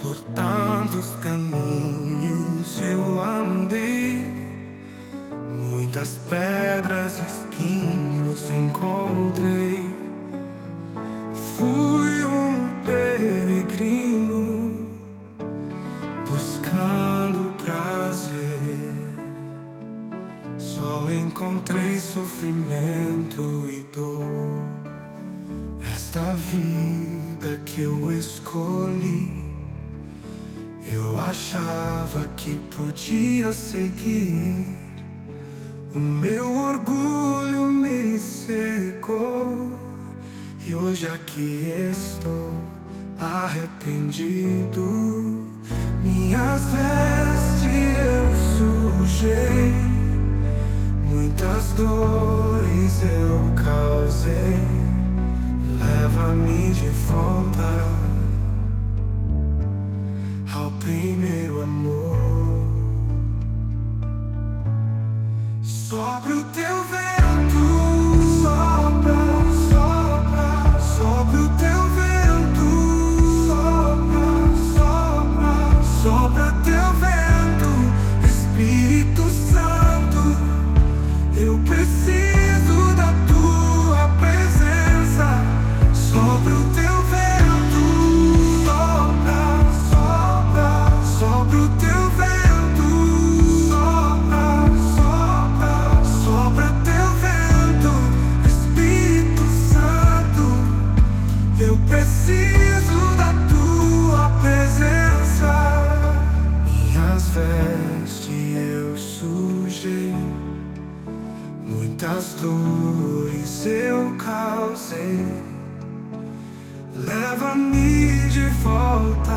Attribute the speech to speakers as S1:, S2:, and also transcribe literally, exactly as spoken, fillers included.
S1: Por tantos caminhos eu andei, muitas pedras e espinhos encontrei. Fui um peregrino buscando prazer, só encontrei sofrimento e dor. Esta vida que eu escolhi, eu achava que podia seguir. O meu orgulho me secou e hoje aqui estou arrependido. Minhas vestes eu sujei, muitas dores eu causei. Leva-me de volta ao primeiro amor. Sopra o teu vento, sopra, sopra, sopra o teu vento, sopra, sopra, sopra teu vento, Espírito Santo, eu preciso da tua presença. Sopra o teu vento, sopra, sopra, sopra o teu vento, sopra, sopra, sopra teu vento, Espírito Santo, eu preciso da tua presença. Minhas vestes eu sujei, muitas dores eu causei. Leva-me de volta